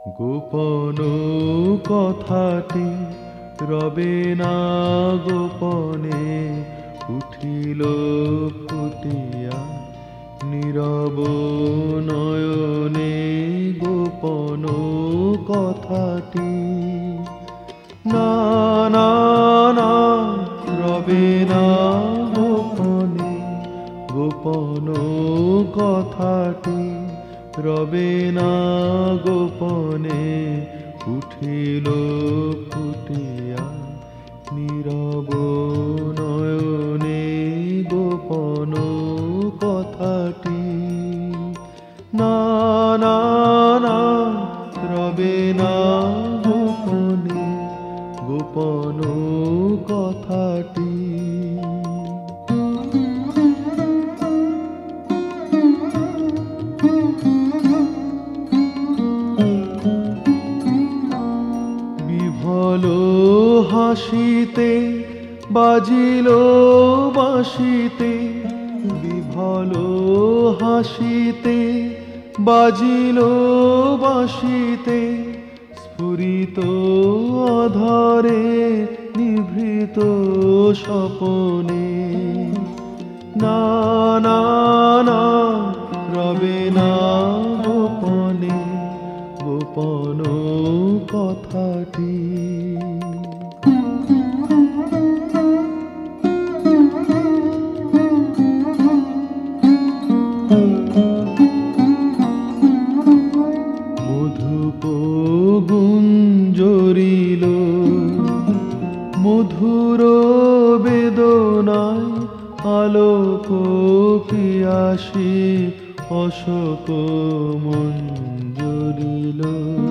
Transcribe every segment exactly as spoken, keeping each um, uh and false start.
গোপন কথাটি রবে না গোপনে, উঠিল ফুটিয়া নীরব নয়নে। গোপন কথাটি না না না রবে না গোপনে, গোপন কথাটি রবে না গোপনে, উঠিল ফুটিয়া নীরব নয়নে। গোপন কথাটি না না না রবে না গোপনে, গোপন কথাটি। বিভল হাসিতে বাজিল বাঁশিতে, বিভল হাসিতে বাজিল বাঁশিতে, স্ফুরিত আধারে নিভৃত স্বপনে। না না না রবে না গোপনে, গোপন কথাটি। মধুপ গুঞ্জরিল মধুর বেদনায়, আলোক পিয়াসী অশোক মঞ্জরিল।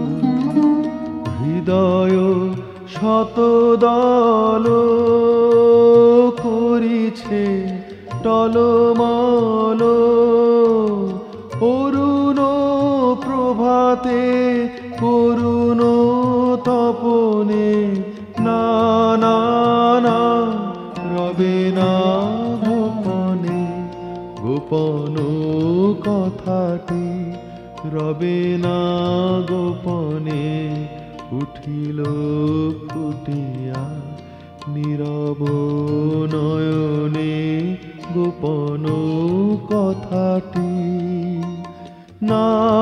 হৃদয় শতদল করিছে টলমল, অরুণ প্রভাতে করুণ তপনে। না না না রবে না গোপনে, গোপন কথাটি রবে না গোপনে, উঠিল ফুটিয়া নীরব নয়নে। গোপন কথাটি না